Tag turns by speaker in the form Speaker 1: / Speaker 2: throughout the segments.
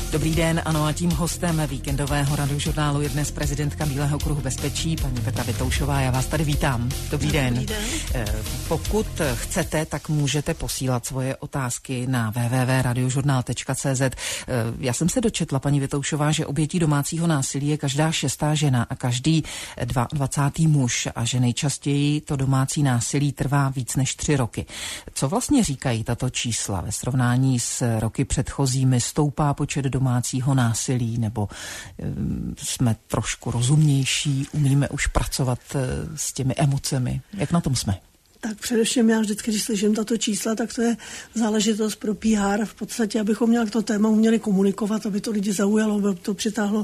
Speaker 1: Dobrý den, ano, a tím hostem víkendového radiožurnálu je dnes prezidentka Bílého kruhu bezpečí, paní Petra Vitoušová. Já vás tady vítám. Dobrý den.
Speaker 2: Dobrý den.
Speaker 1: Pokud chcete, tak můžete posílat svoje otázky na www.radiožurnal.cz. Já jsem se dočetla, paní Vitoušová, že obětí domácího násilí je každá 6. žena a každý 22. muž a že nejčastěji to domácí násilí trvá víc než 3 roky. Co vlastně říkají tato čísla ve srovnání s roky předchozími? Stoupá počet domácího násilí, nebo jsme trošku rozumnější, umíme už pracovat s těmi emocemi? Jak na tom jsme?
Speaker 2: Tak především já vždycky, když slyším tato čísla, tak to je záležitost pro PR. V podstatě, abychom nějak to téma uměli komunikovat, aby to lidi zaujalo, aby to přitáhlo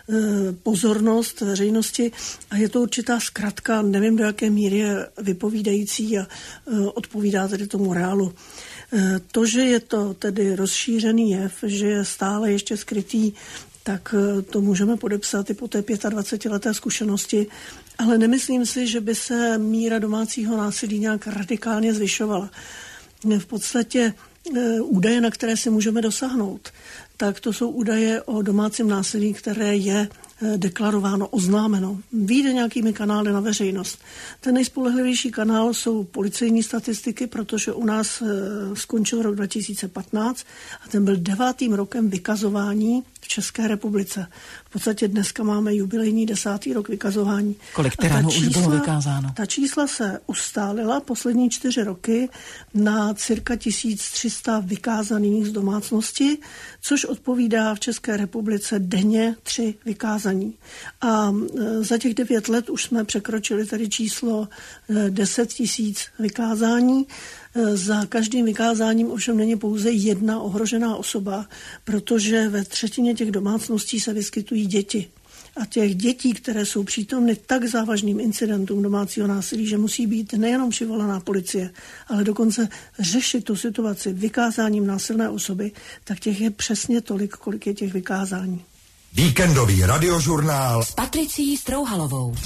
Speaker 2: pozornost veřejnosti. A je to určitá zkratka, nevím, do jaké míry je vypovídající a odpovídá tedy tomu reálu. To, že je to tedy rozšířený jev, že je stále ještě skrytý, tak to můžeme podepsat i po té 25leté zkušenosti, ale nemyslím si, že by se míra domácího násilí nějak radikálně zvyšovala. V podstatě údaje, na které si můžeme dosáhnout, tak to jsou údaje o domácím násilí, které je deklarováno, oznámeno. Vyjde nějakými kanály na veřejnost. Ten nejspolehlivější kanál jsou policejní statistiky, protože u nás skončil rok 2015 a ten byl 9. rokem vykazování v České republice. V podstatě dneska máme jubilejní 10. rok vykazování.
Speaker 1: Kolik tyranů už bylo vykázáno?
Speaker 2: Ta čísla se ustálila poslední 4 roky na cirka 1300 vykázaných z domácnosti, což odpovídá v České republice denně 3 vykázaní. A za těch 9 let už jsme překročili tady číslo 10 000 vykázání. Za každým vykázáním ovšem není pouze jedna ohrožená osoba, protože ve 1/3 těch domácností se vyskytují děti. A těch dětí, které jsou přítomny tak závažným incidentům domácího násilí, že musí být nejenom přivolaná policie, ale dokonce řešit tu situaci vykázáním násilné osoby, tak těch je přesně tolik, kolik je těch vykázání.
Speaker 3: Víkendový radiožurnál
Speaker 4: s Patricií Strouhalovou.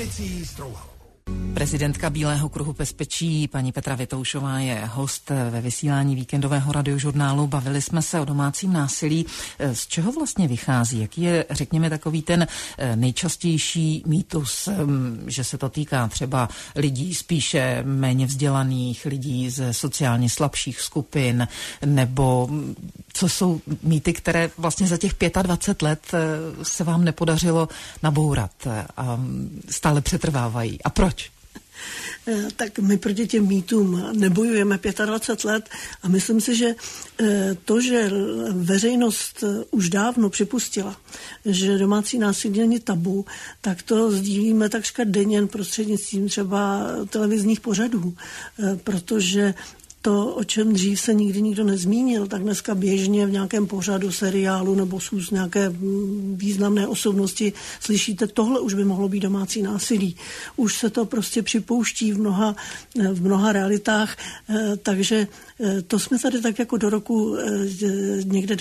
Speaker 1: Prezidentka Bílého kruhu bezpečí, paní Petra Vitoušová, je host ve vysílání víkendového radiožurnálu. Bavili jsme se o domácím násilí. Z čeho vlastně vychází? Jaký je, řekněme, takový ten nejčastější mýtus, že se to týká třeba lidí spíše méně vzdělaných, lidí ze sociálně slabších skupin, nebo co jsou mýty, které vlastně za těch 25 let se vám nepodařilo nabourat a stále přetrvávají? A proč?
Speaker 2: Tak my proti těm mýtům nebojujeme 25 let a myslím si, že to, že veřejnost už dávno připustila, že domácí násilí není tabu, tak to sdílíme takřka denně prostřednictvím třeba televizních pořadů, protože to, o čem dřív se nikdy nikdo nezmínil, tak dneska běžně v nějakém pořadu, seriálu nebo z nějaké významné osobnosti slyšíte, tohle už by mohlo být domácí násilí. Už se to prostě připouští v mnoha realitách, takže to jsme tady tak jako do roku někde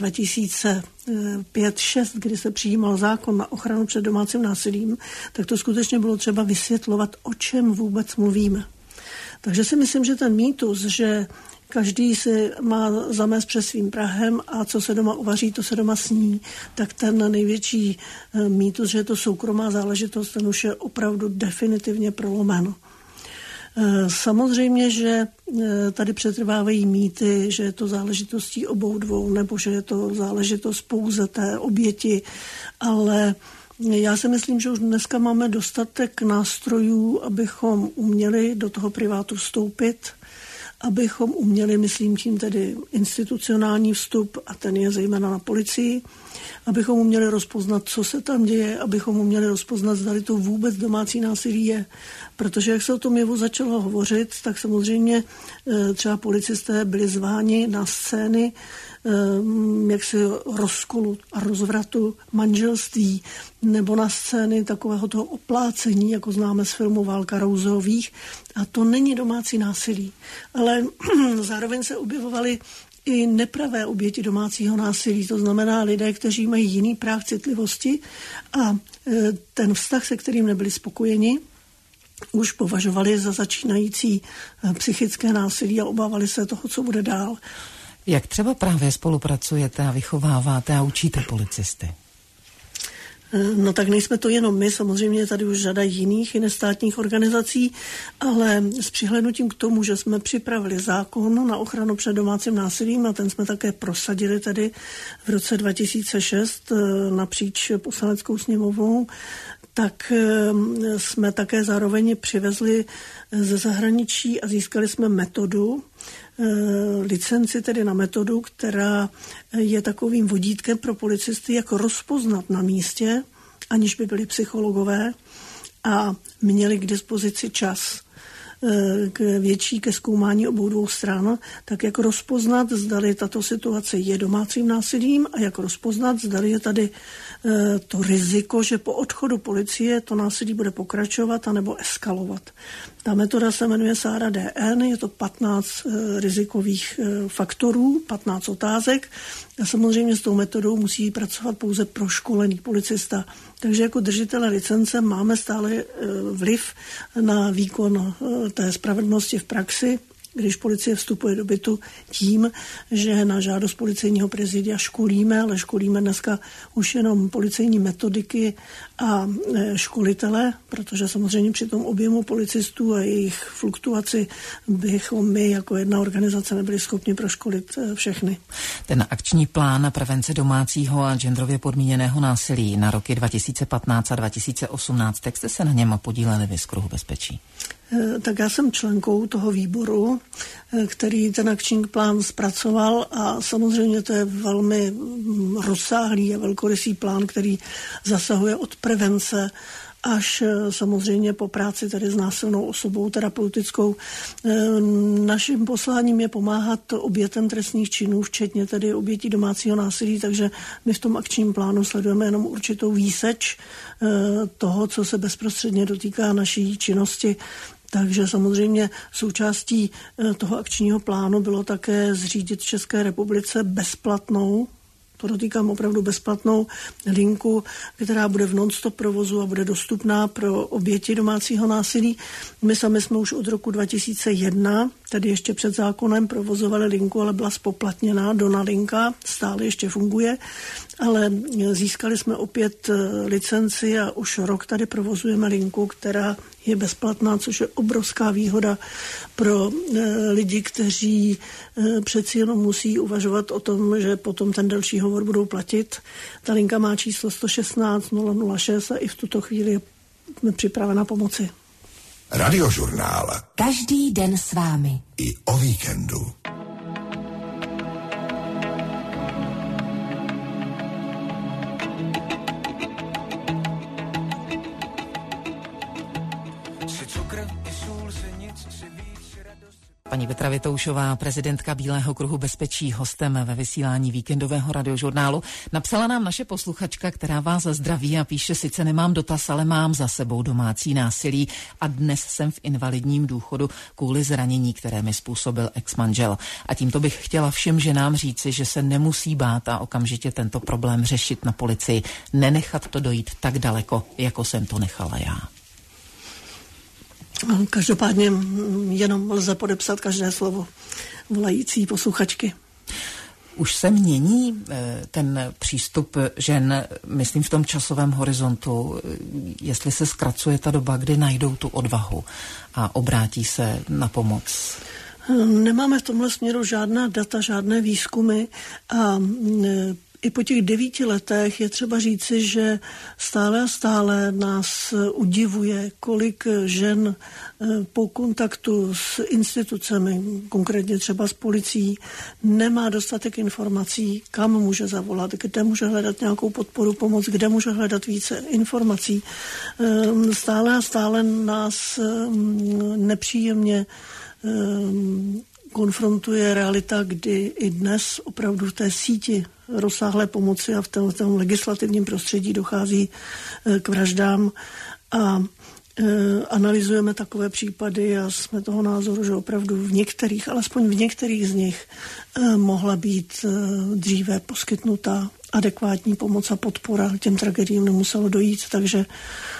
Speaker 2: 2005-2006, kdy se přijímal zákon na ochranu před domácím násilím, tak to skutečně bylo třeba vysvětlovat, o čem vůbec mluvíme. Takže si myslím, že ten mýtus, že každý si má zamést před svým prahem a co se doma uvaří, to se doma sní, tak ten největší mýtus, že je to soukromá záležitost, ten už je opravdu definitivně prolomen. Samozřejmě, že tady přetrvávají mýty, že je to záležitostí obou dvou, nebo že je to záležitost pouze té oběti, ale já si myslím, že už dneska máme dostatek nástrojů, abychom uměli do toho privátu vstoupit, abychom uměli, myslím tím tedy institucionální vstup, a ten je zejména na policii, abychom uměli rozpoznat, co se tam děje, abychom uměli rozpoznat, zda to vůbec domácí násilí je. Protože jak se o tom jevu začalo hovořit, tak samozřejmě třeba policisté byli zváni na scény jaksi rozkolu a rozvratu manželství nebo na scény takového toho oplácení, jako známe z filmu Válka Rouzeových. A to není domácí násilí. Ale zároveň se objevovaly i nepravé oběti domácího násilí, to znamená lidé, kteří mají jiný práh citlivosti a ten vztah, se kterým nebyli spokojeni, už považovali za začínající psychické násilí a obávali se toho, co bude dál.
Speaker 1: Jak třeba právě spolupracujete a vychováváte a učíte policisty?
Speaker 2: No tak nejsme to jenom my, samozřejmě tady už řada jiných i nestátních organizací, ale s přihlédnutím k tomu, že jsme připravili zákon na ochranu před domácím násilím a ten jsme také prosadili tady v roce 2006 napříč Poslaneckou sněmovnou, tak jsme také zároveň přivezli ze zahraničí a získali jsme metodu, licenci tedy na metodu, která je takovým vodítkem pro policisty, jak rozpoznat na místě, aniž by byli psychologové a měli k dispozici čas větší ke zkoumání obou dvou stran, tak jak rozpoznat, zdali tato situace je domácím násilím a jak rozpoznat, zdali je tady to riziko, že po odchodu policie to násilí bude pokračovat anebo eskalovat. Ta metoda se jmenuje SARA DN, je to 15 rizikových faktorů, 15 otázek a samozřejmě s tou metodou musí pracovat pouze proškolený policista. Takže jako držitele licence máme stále vliv na výkon té spravedlnosti v praxi, když policie vstupuje do bytu tím, že na žádost policejního prezidia školíme, ale školíme dneska už jenom policejní metodiky a školitele, protože samozřejmě při tom objemu policistů a jejich fluktuaci bychom my jako jedna organizace nebyli schopni proškolit všechny.
Speaker 1: Ten akční plán na prevence domácího a genderově podmíněného násilí na roky 2015 a 2018, jak jste se na něm podíleli vy z Kruhu bezpečí?
Speaker 2: Tak já jsem členkou toho výboru, který ten akční plán zpracoval a samozřejmě to je velmi rozsáhlý a velkorysý plán, který zasahuje od prevence až samozřejmě po práci tady s násilnou osobou terapeutickou. Naším posláním je pomáhat obětem trestných činů, včetně tedy obětí domácího násilí, takže my v tom akčním plánu sledujeme jenom určitou výseč toho, co se bezprostředně dotýká naší činnosti. Takže samozřejmě součástí toho akčního plánu bylo také zřídit v České republice bezplatnou, podotýkám opravdu bezplatnou linku, která bude v non-stop provozu a bude dostupná pro oběti domácího násilí. My sami jsme už od roku 2001, tedy ještě před zákonem, provozovali linku, ale byla spoplatněná, Dona linka, stále ještě funguje, ale získali jsme opět licenci a už rok tady provozujeme linku, která je bezplatná, což je obrovská výhoda pro lidi, kteří přeci jenom musí uvažovat o tom, že potom ten delší hovor budou platit. Ta linka má číslo 116 006 a i v tuto chvíli je připravena pomoci.
Speaker 3: Radiožurnál.
Speaker 4: Každý den s vámi.
Speaker 3: I o víkendu.
Speaker 1: Paní Petra Vitoušová, prezidentka Bílého kruhu bezpečí, hostem ve vysílání víkendového radiožurnálu, napsala nám naše posluchačka, která vás zdraví a píše: sice nemám dotaz, ale mám za sebou domácí násilí a dnes jsem v invalidním důchodu kvůli zranění, které mi způsobil ex-manžel. A tímto bych chtěla všem ženám říci, že se nemusí bát a okamžitě tento problém řešit na policii. Nenechat to dojít tak daleko, jako jsem to nechala já.
Speaker 2: Každopádně jenom lze podepsat každé slovo volající posluchačky.
Speaker 1: Už se mění ten přístup žen, myslím v tom časovém horizontu, jestli se zkracuje ta doba, kdy najdou tu odvahu a obrátí se na pomoc?
Speaker 2: Nemáme v tomhle směru žádná data, žádné výzkumy a i po těch 9 letech je třeba říci, že stále a stále nás udivuje, kolik žen po kontaktu s institucemi, konkrétně třeba s policií, nemá dostatek informací, kam může zavolat, kde může hledat nějakou podporu, pomoc, kde může hledat více informací. Stále a stále nás nepříjemně konfrontuje realita, kdy i dnes opravdu v té síti rozsáhlé pomoci a v tom legislativním prostředí dochází k vraždám a analyzujeme takové případy a jsme toho názoru, že opravdu v některých, alespoň v některých z nich mohla být dříve poskytnuta adekvátní pomoc a podpora. Těm tragédiím nemuselo dojít, takže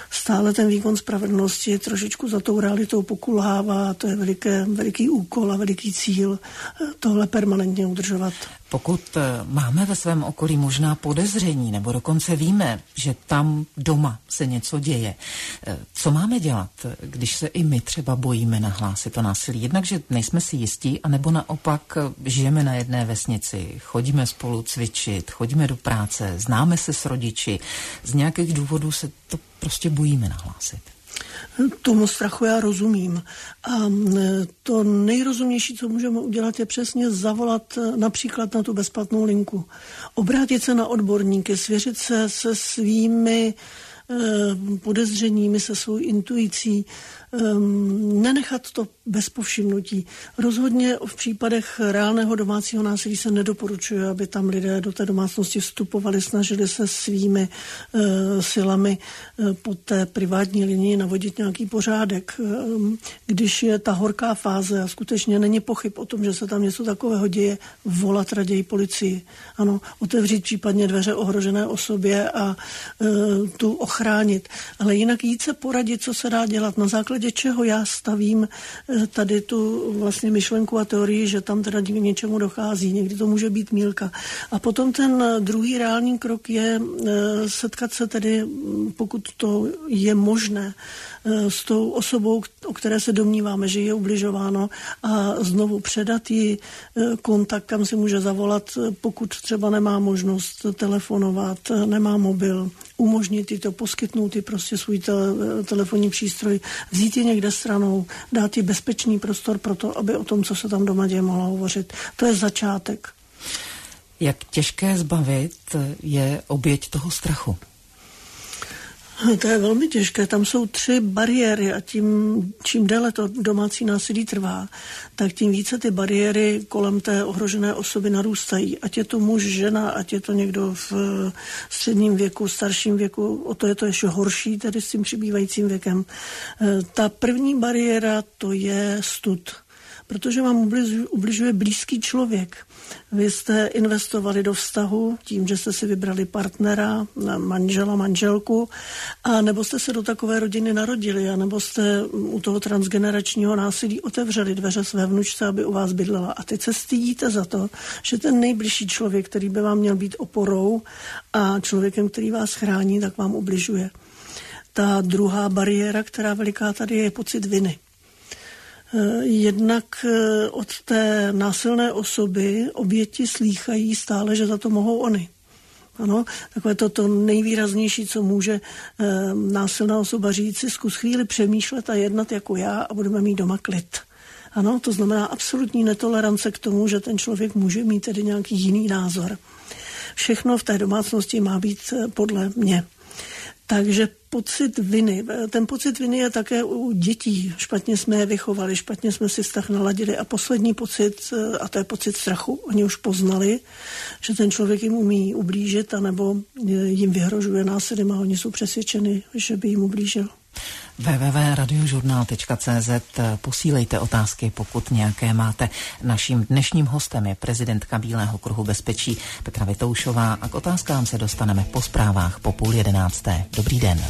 Speaker 2: stále ten výkon spravedlnosti trošičku za tou realitou pokulhává. To je veliký úkol a veliký cíl tohle permanentně udržovat.
Speaker 1: Pokud máme ve svém okolí možná podezření, nebo dokonce víme, že tam doma se něco děje, co máme dělat, když se i my třeba bojíme nahlásit to násilí? Jednak, že nejsme si jistí, anebo naopak žijeme na jedné vesnici, chodíme spolu cvičit, chodíme do práce, známe se s rodiči, z nějakých důvodů se to prostě bojíme nahlásit.
Speaker 2: Tomu strachu já rozumím. A to nejrozumnější, co můžeme udělat, je přesně zavolat například na tu bezplatnou linku. Obrátit se na odborníky, svěřit se svými podezřeními, se svou intuicí, nenechat to bez povšimnutí. Rozhodně v případech reálného domácího násilí se nedoporučuje, aby tam lidé do té domácnosti vstupovali, snažili se svými silami po té privátní linii navodit nějaký pořádek. Když je ta horká fáze a skutečně není pochyb o tom, že se tam něco takového děje, volat raději policii. Ano, otevřít případně dveře ohrožené osobě a tu ochránit. Ale jinak jít se poradit, co se dá dělat, na základě čeho já stavím tady tu vlastně myšlenku a teorii, že tam teda k něčemu dochází. Někdy to může být mýlka. A potom ten druhý reálný krok je setkat se tedy, pokud to je možné, s tou osobou, o které se domníváme, že je ubližováno, a znovu předat jí kontakt, kam si může zavolat, pokud třeba nemá možnost telefonovat, nemá mobil, umožnit jí to, poskytnout jí prostě svůj telefonní přístroj, vzít ji někde stranou, dát jí bezpečný prostor pro to, aby o tom, co se tam doma děje, mohla hovořit. To je začátek.
Speaker 1: Jak těžké zbavit je oběť toho strachu?
Speaker 2: To je velmi těžké. Tam jsou 3 bariéry a čím déle to domácí násilí trvá, tak tím více ty bariéry kolem té ohrožené osoby narůstají. Ať je to muž, žena, ať je to někdo v středním věku, starším věku, o to je to ještě horší, tedy s tím přibývajícím věkem. Ta první bariéra, to je stud. Protože vám ubližuje blízký člověk. Vy jste investovali do vztahu tím, že jste si vybrali partnera, manžela, manželku, a nebo jste se do takové rodiny narodili, a nebo jste u toho transgeneračního násilí otevřeli dveře své vnučce, aby u vás bydlela. A teď se stydíte za to, že ten nejbližší člověk, který by vám měl být oporou a člověkem, který vás chrání, tak vám ubližuje. Ta druhá bariéra, která veliká tady, je pocit viny. Jednak od té násilné osoby oběti slýchají stále, že za to mohou oni. Ano, takové to nejvýraznější, co může násilná osoba říct, si zkus chvíli přemýšlet a jednat jako já a budeme mít doma klid. Ano, to znamená absolutní netolerance k tomu, že ten člověk může mít tedy nějaký jiný názor. Všechno v té domácnosti má být podle mě. Takže pocit viny. Ten pocit viny je také u dětí. Špatně jsme je vychovali, špatně jsme si vztah naladili. A poslední pocit, a to je pocit strachu. Oni už poznali, že ten člověk jim umí ublížit, anebo jim vyhrožuje násilím a oni jsou přesvědčeni, že by jim ublížil.
Speaker 1: www.radiožurnal.cz. Posílejte otázky, pokud nějaké máte. Naším dnešním hostem je prezidentka Bílého kruhu bezpečí Petra Vitoušová a k otázkám se dostaneme po zprávách po 10:30. Dobrý den.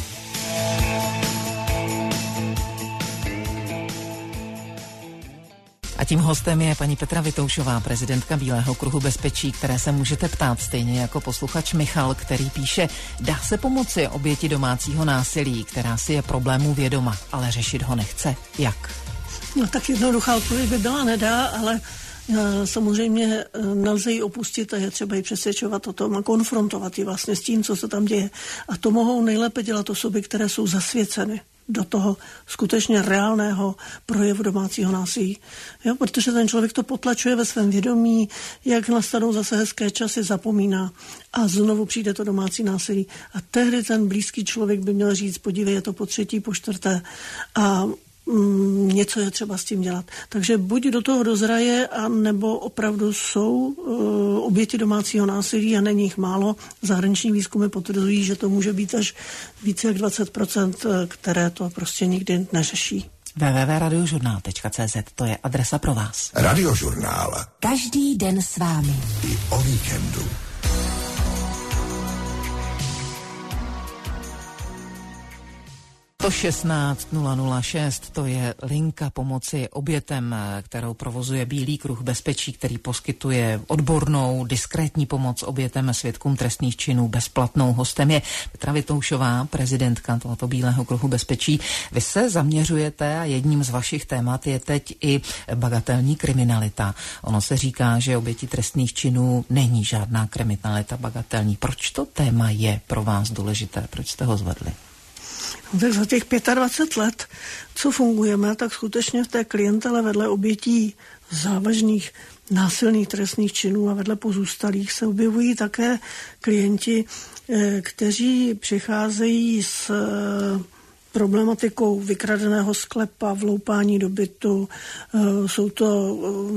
Speaker 1: A tím hostem je paní Petra Vitoušová, prezidentka Bílého kruhu bezpečí, které se můžete ptát stejně jako posluchač Michal, který píše: dá se pomoci oběti domácího násilí, která si je problémů vědoma, ale řešit ho nechce? Jak?
Speaker 2: No tak jednoduchá odpověď by byla nedá, ale samozřejmě nelze ji opustit a je třeba ji přesvědčovat o tom a konfrontovat ji vlastně s tím, co se tam děje. A to mohou nejlépe dělat osoby, které jsou zasvěceny do toho skutečně reálného projevu domácího násilí. Jo, protože ten člověk to potlačuje ve svém vědomí, jak nastanou zase hezké časy, zapomíná a znovu přijde to domácí násilí. A tehdy ten blízký člověk by měl říct: podívej, je to po 3., po 4. a něco je třeba s tím dělat. Takže buď do toho dozraje, a nebo opravdu jsou oběti domácího násilí a není jich málo. Zahraniční výzkumy potvrzují, že to může být až více jak 20%, které to prostě nikdy neřeší.
Speaker 1: www.radiožurnal.cz, to je adresa pro vás.
Speaker 3: Radiožurnál.
Speaker 4: Každý den s vámi.
Speaker 3: I o víkendu.
Speaker 1: 116 006, to je linka pomoci obětem, kterou provozuje Bílý kruh bezpečí, který poskytuje odbornou, diskrétní pomoc obětem, svědkům trestných činů bezplatnou. Hostem je Petra Vitoušová, prezidentka tohoto Bílého kruhu bezpečí. Vy se zaměřujete a jedním z vašich témat je teď i bagatelní kriminalita. Ono se říká, že oběti trestných činů není žádná kriminalita bagatelní. Proč to téma je pro vás důležité? Proč jste ho zvedli?
Speaker 2: Tak za těch 25 let, co fungujeme, tak skutečně v té klientele vedle obětí závažných násilných trestných činů a vedle pozůstalých se objevují také klienti, kteří přicházejí s problematikou vykradeného sklepa, vloupání do bytu, jsou to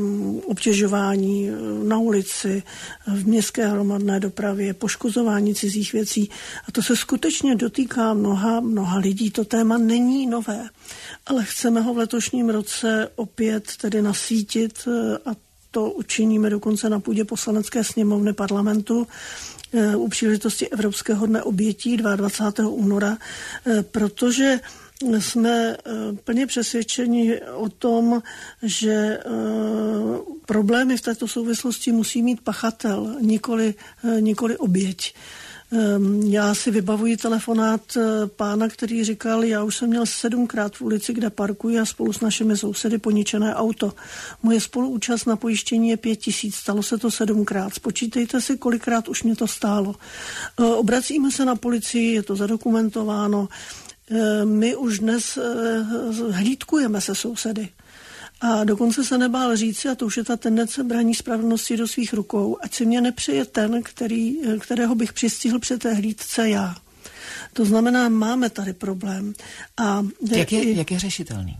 Speaker 2: obtěžování na ulici, v městské hromadné dopravě, poškozování cizích věcí. A to se skutečně dotýká mnoha lidí. To téma není nové, ale chceme ho v letošním roce opět tedy nasvítit a to učiníme dokonce na půdě Poslanecké sněmovny parlamentu u příležitosti Evropského dne obětí 22. února, protože jsme plně přesvědčeni o tom, že problémy v této souvislosti musí mít pachatel, nikoli oběť. Já si vybavuji telefonát pána, který říkal, já už jsem měl 7krát v ulici, kde parkuji a spolu s našimi sousedy poničené auto. Moje spoluúčast na pojištění je 5 000, stalo se to 7krát. Spočítejte si, kolikrát už mě to stálo. Obracíme se na policii, je to zadokumentováno. My už dnes hlídkujeme se sousedy. A dokonce se nebál říci, a to už je ta tendence braní spravedlnosti do svých rukou, ať si mě nepřeje ten, kterého bych přistihl při té hlídce já. To znamená, máme tady problém. A
Speaker 1: jak je řešitelný?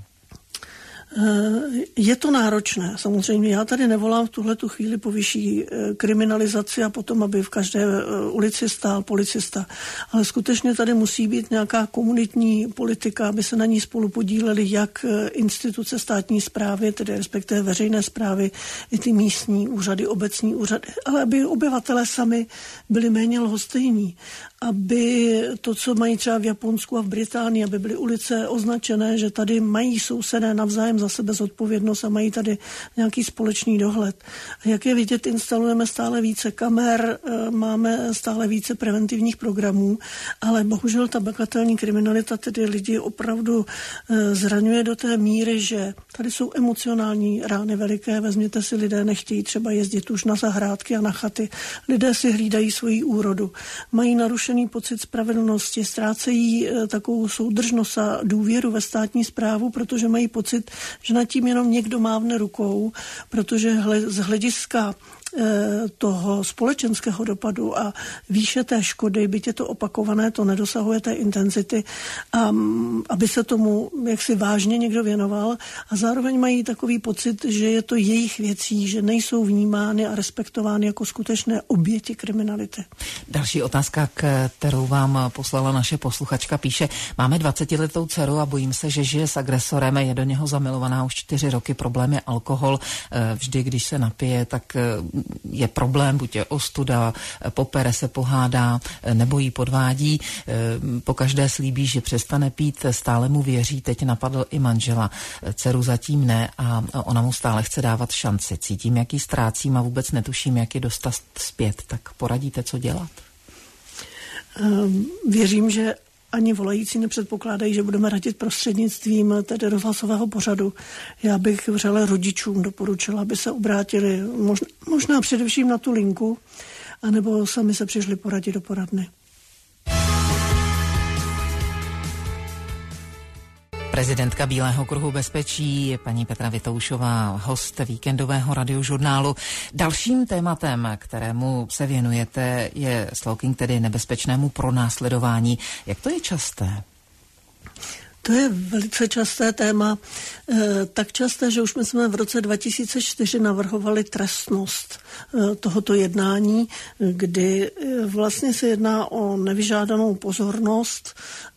Speaker 2: Je to náročné. Samozřejmě já tady nevolám v tuhletu chvíli po vyšší kriminalizaci a potom, aby v každé ulici stál policista. Ale skutečně tady musí být nějaká komunitní politika, aby se na ní spolu podíleli jak instituce státní správy, tedy respektive veřejné správy, i ty místní úřady, obecní úřady, ale aby obyvatelé sami byli méně lhostejní. Aby to, co mají třeba v Japonsku a v Británii, aby byly ulice označené, že tady mají sousedé navzájem za sebe zodpovědnost a mají tady nějaký společný dohled. A jak je vidět, instalujeme stále více kamer, máme stále více preventivních programů, ale bohužel ta bagatelní kriminalita tedy lidi opravdu zraňuje do té míry, že tady jsou emocionální rány veliké. Vezměte si, lidé nechtějí třeba jezdit už na zahrádky a na chaty. Lidé si hlídají svoji úrodu. Mají narušený pocit spravedlnosti, ztrácejí takovou soudržnost a důvěru ve státní správu, protože mají pocit, že nad tím jenom někdo mávne rukou, protože z hlediska toho společenského dopadu a výše té škody, byť je to opakované, to nedosahuje té intenzity, a aby se tomu jaksi vážně někdo věnoval, a zároveň mají takový pocit, že je to jejich věcí, že nejsou vnímány a respektovány jako skutečné oběti kriminality.
Speaker 1: Další otázka, kterou vám poslala naše posluchačka, píše: máme 20letou dceru a bojím se, že žije s agresorem, je do něho zamilovaná už 4 roky, problém je alkohol, vždy, když se napije, tak je problém, buď je ostuda, popere se, pohádá, nebo jí podvádí. Pokaždé slíbí, že přestane pít, stále mu věří, teď napadl i manžela. Dceru zatím ne a ona mu stále chce dávat šanci. Cítím, jak ji ztrácím a vůbec netuším, jak ji dostat zpět. Tak poradíte, co dělat?
Speaker 2: Věřím, že ani volající nepředpokládají, že budeme radit prostřednictvím tedy rozhlasového pořadu. Já bych vřele rodičům doporučila, aby se obrátili možná především na tu linku, anebo sami se přišli poradit do poradny.
Speaker 1: Prezidentka Bílého kruhu bezpečí, paní Petra Vitoušová, host víkendového radiožurnálu. Dalším tématem, kterému se věnujete, je stalking, tedy nebezpečnému pronásledování. Jak to je časté?
Speaker 2: To je velice časté téma, tak časté, že už jsme v roce 2004 navrhovali trestnost tohoto jednání, kdy vlastně se jedná o nevyžádanou pozornost,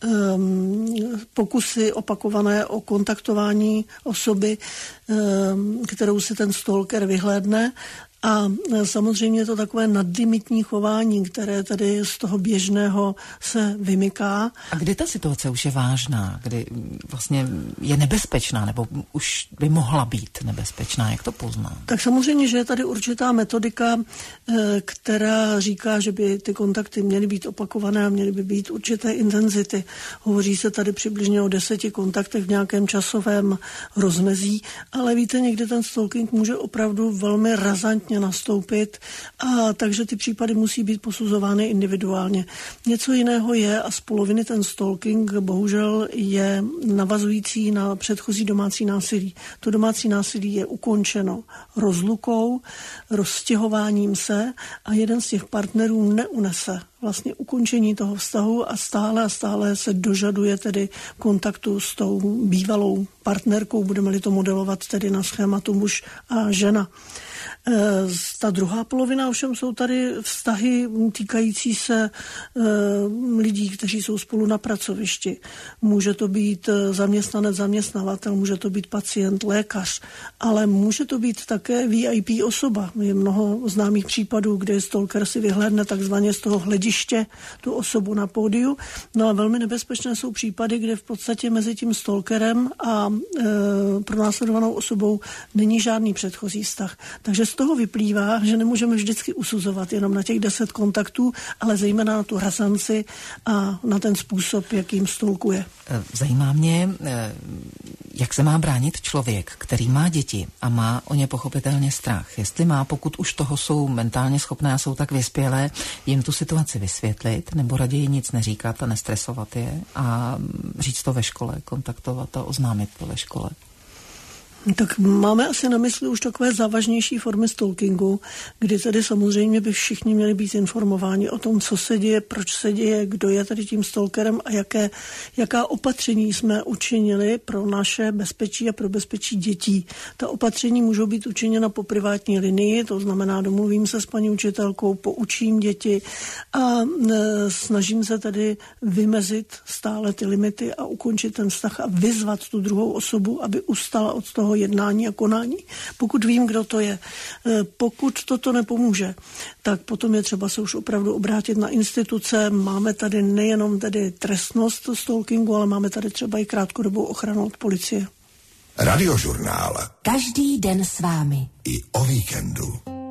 Speaker 2: pokusy opakované o kontaktování osoby, kterou si ten stalker vyhlédne, A samozřejmě je to takové nadlimitní chování, které tady z toho běžného se vymyká.
Speaker 1: A kdy ta situace už je vážná, kdy vlastně je nebezpečná, nebo už by mohla být nebezpečná, jak to pozná?
Speaker 2: Tak samozřejmě, že je tady určitá metodika, která říká, že by ty kontakty měly být opakované a měly by být určité intenzity. Hovoří se tady přibližně o 10 kontaktech v nějakém časovém rozmezí, ale víte, někdy ten stalking může opravdu velmi razantně nastoupit, a takže ty případy musí být posuzovány individuálně. Něco jiného je, a z poloviny ten stalking bohužel je navazující na předchozí domácí násilí. To domácí násilí je ukončeno rozlukou, rozstěhováním se a jeden z těch partnerů neunese vlastně ukončení toho vztahu a stále se dožaduje tedy kontaktu s tou bývalou partnerkou, budeme-li to modelovat tedy na schématu muž a žena. Ta druhá polovina ovšem jsou tady vztahy týkající se lidí, kteří jsou spolu na pracovišti. Může to být zaměstnanec, zaměstnavatel, může to být pacient, lékař, ale může to být také VIP osoba. Je mnoho známých případů, kde stalker si vyhlédne takzvaně z toho hlediště tu osobu na pódiu. No a velmi nebezpečné jsou případy, kde v podstatě mezi tím stalkerem a pronásledovanou osobou není žádný předchozí vztah. Takže z toho vyplývá, že nemůžeme vždycky usuzovat jenom na těch 10 kontaktů, ale zejména na tu razanci a na ten způsob, jakým stalkuje.
Speaker 1: Zajímá mě, jak se má bránit člověk, který má děti a má o ně pochopitelně strach. Jestli má, pokud už toho jsou mentálně schopné a jsou tak vyspělé, jim tu situaci vysvětlit, nebo raději nic neříkat a nestresovat je a říct to ve škole, kontaktovat a oznámit to ve škole.
Speaker 2: Tak máme asi na mysli už takové závažnější formy stalkingu, kdy tedy samozřejmě by všichni měli být informováni o tom, co se děje, proč se děje, kdo je tady tím stalkerem a jaká opatření jsme učinili pro naše bezpečí a pro bezpečí dětí. Ta opatření můžou být učiněna po privátní linii, to znamená, domluvím se s paní učitelkou, poučím děti a snažím se tedy vymezit stále ty limity a ukončit ten vztah a vyzvat tu druhou osobu, aby ustala od toho jednání a konání. Pokud vím, kdo to je. Pokud toto nepomůže, tak potom je třeba se už opravdu obrátit na instituce. Máme tady nejenom tedy trestnost stalkingu, ale máme tady třeba i krátkodobou ochranu od policie.
Speaker 3: Radiožurnál.
Speaker 4: Každý den s vámi.
Speaker 3: I o víkendu.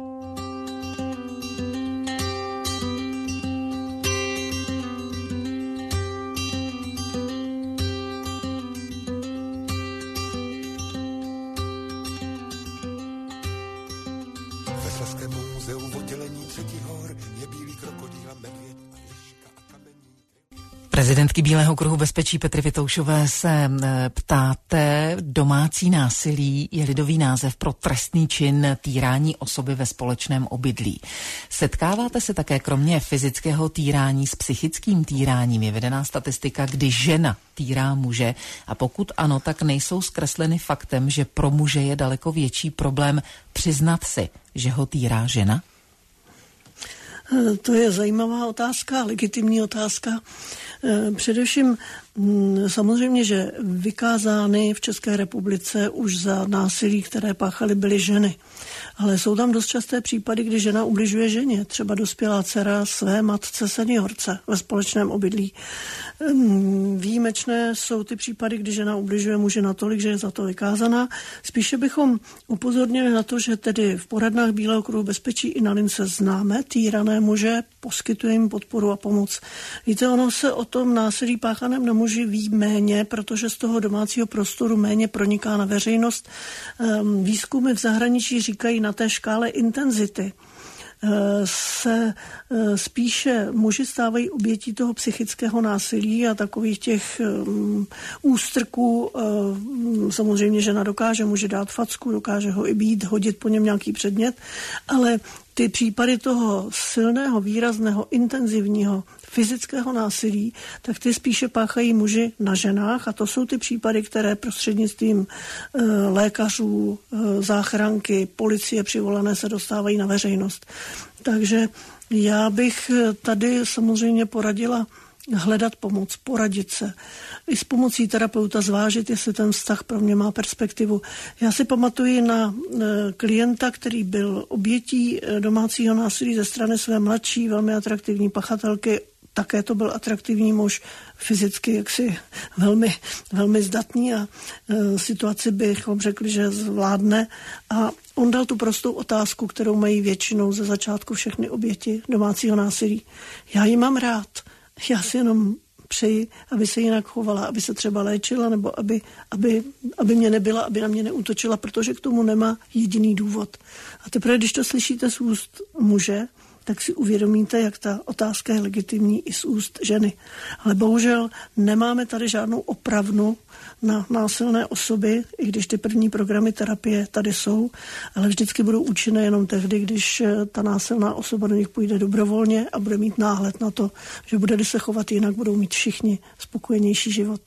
Speaker 1: Prezidentky Bílého kruhu bezpečí Petry Vitoušové se ptáte, domácí násilí je lidový název pro trestný čin týrání osoby ve společném obydlí. Setkáváte se také kromě fyzického týrání s psychickým týráním? Je vedená statistika, kdy žena týrá muže a pokud ano, tak nejsou zkresleny faktem, že pro muže je daleko větší problém přiznat si, že ho týrá žena?
Speaker 2: To je zajímavá otázka, legitimní otázka. Především samozřejmě, že vykázány v České republice už za násilí, které páchaly, byly ženy. Ale jsou tam dost časté případy, kdy žena ubližuje ženě, třeba dospělá dcera své matce seniorce ve společném obydlí. Výjimečné jsou ty případy, kdy žena ubližuje muži natolik, že je za to vykázaná. Spíše bychom upozornili na to, že tedy v poradnách Bílého kruhu bezpečí i na lince známe týrané muže, poskytuje jim podporu a pomoc. Víte, ono se o tom násilí páchaném na muži ví méně, protože z toho domácího prostoru méně proniká na veřejnost. Výzkumy v zahraničí říkají, na té škále intenzity se spíše muži stávají obětí toho psychického násilí a takových těch ústrků. Samozřejmě žena dokáže muži dát facku, dokáže ho i bít, hodit po něm nějaký předmět, ale ty případy toho silného, výrazného, intenzivního fyzického násilí, tak ty spíše páchají muži na ženách a to jsou ty případy, které prostřednictvím lékařů, záchranky, policie přivolané se dostávají na veřejnost. Takže já bych tady samozřejmě poradila hledat pomoc, poradit se. I s pomocí terapeuta zvážit, jestli ten vztah pro mě má perspektivu. Já si pamatuji na klienta, který byl obětí domácího násilí ze strany své mladší, velmi atraktivní pachatelky. Také to byl atraktivní muž, fyzicky jaksi velmi, velmi zdatný a situaci bychom řekli, že zvládne. A on dal tu prostou otázku, kterou mají většinou ze začátku všechny oběti domácího násilí. Já ji mám rád, já si jenom přeji, aby se jinak chovala, aby se třeba léčila, nebo aby mě nebyla, aby na mě neútočila, protože k tomu nemá jediný důvod. A teprve, když to slyšíte z úst muže, tak si uvědomíte, jak ta otázka je legitimní i z úst ženy. Ale bohužel nemáme tady žádnou opravnu na násilné osoby, i když ty první programy terapie tady jsou, ale vždycky budou účinné jenom tehdy, když ta násilná osoba do nich půjde dobrovolně a bude mít náhled na to, že bude se chovat jinak, budou mít všichni spokojenější život.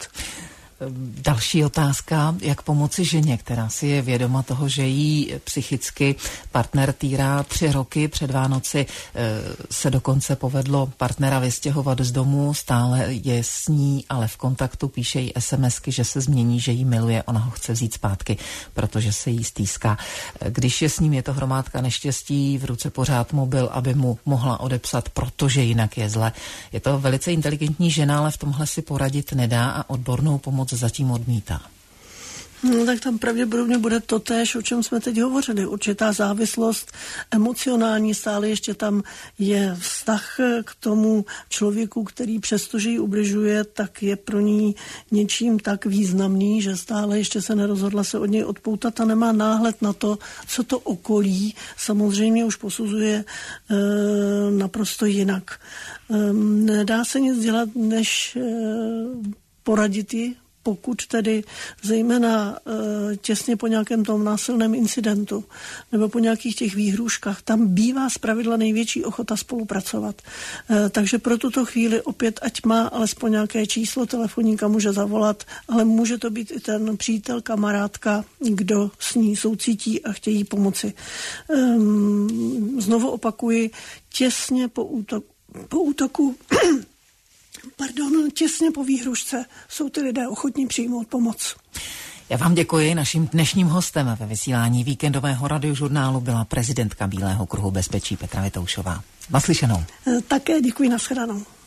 Speaker 1: Další otázka, jak pomoci ženě, která si je vědoma toho, že jí psychicky partner týrá 3 roky. Před Vánoci se dokonce povedlo partnera vystěhovat z domu, stále je s ní, ale v kontaktu, píše jí SMSky, že se změní, že jí miluje, ona ho chce vzít zpátky, protože se jí stýská. Když je s ním, je to hromádka neštěstí, v ruce pořád mobil, aby mu mohla odepsat, protože jinak je zle. Je to velice inteligentní žena, ale v tomhle si poradit nedá a odbornou pomoc zatím odmítá.
Speaker 2: No, tak tam pravděpodobně bude totéž, o čem jsme teď hovořili. Určitá závislost emocionální, stále ještě tam je vztah k tomu člověku, který přestože ji ubližuje, tak je pro ní něčím tak významný, že stále ještě se nerozhodla se od něj odpoutat a nemá náhled na to, co to okolí samozřejmě už posuzuje naprosto jinak. Nedá se nic dělat, než poradit ji, pokud tedy zejména těsně po nějakém tom násilném incidentu nebo po nějakých těch výhrůžkách, tam bývá zpravidla největší ochota spolupracovat. Takže pro tuto chvíli opět, ať má alespoň nějaké číslo telefoníka, může zavolat, ale může to být i ten přítel, kamarádka, kdo s ní soucítí a chtějí pomoci. Znovu opakuji, těsně po útoku těsně po výhrušce jsou ty lidé ochotní přijmout pomoc.
Speaker 1: Já vám děkuji. Naším dnešním hostem ve vysílání víkendového radiožurnálu byla prezidentka Bílého kruhu bezpečí Petra Vitoušová. Naslyšenou.
Speaker 2: Také děkuji, nashledanou.